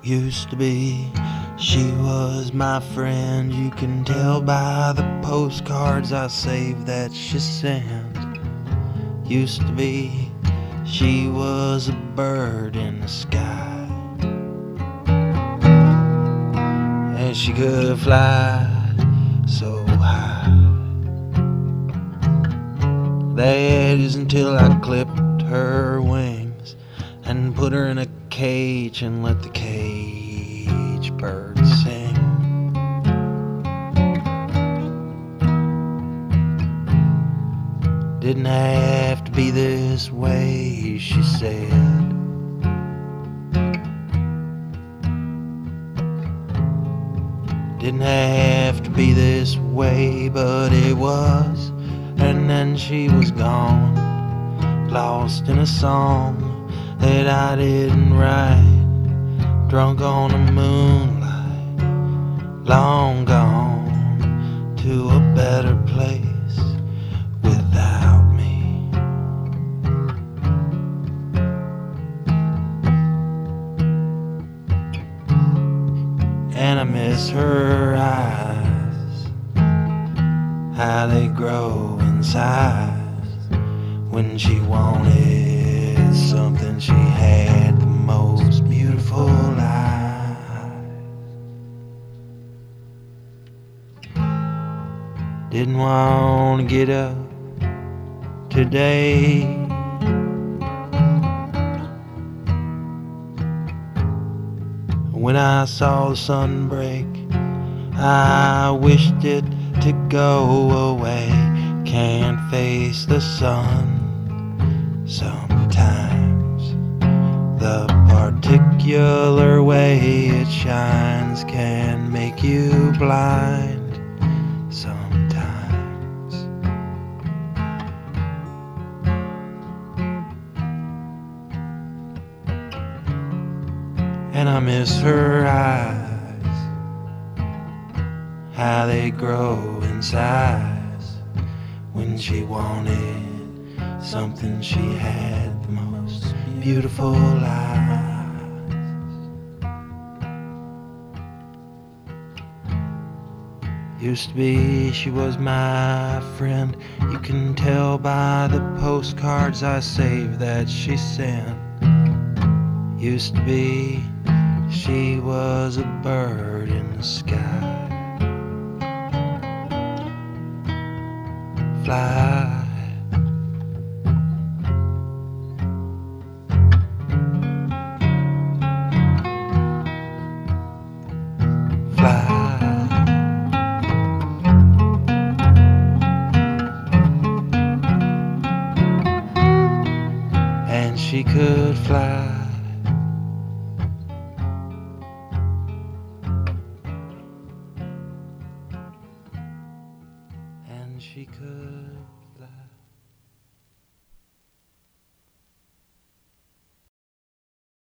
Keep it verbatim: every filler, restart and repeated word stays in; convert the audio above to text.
Used to be, she was my friend. You can tell by the postcards I saved that she sent. Used to be, she was a bird in the sky, and she could fly so high. That is until I clipped her wings and put her in a cage and let the cage bird sing. Didn't have to be this way, she said. Didn't have to be this way, but it was. And then she was gone, lost in a song that I didn't write, drunk on the moonlight, long gone to a better place without me. And I miss her eyes, how they grow in size. When she wanted something, she had the most beautiful eyes. Didn't want to get up today, when I saw the sun break, I wished it to go away. Can't face the sun. Sometimes the particular way it shines can make you blind. Sometimes. And I miss her eyes, how they grow in size. When she wanted something, she had the most beautiful eyes. Used to be, she was my friend. You can tell by the postcards I saved that she sent. Used to be, she was a bird in the sky. Fly. And she could fly. And she could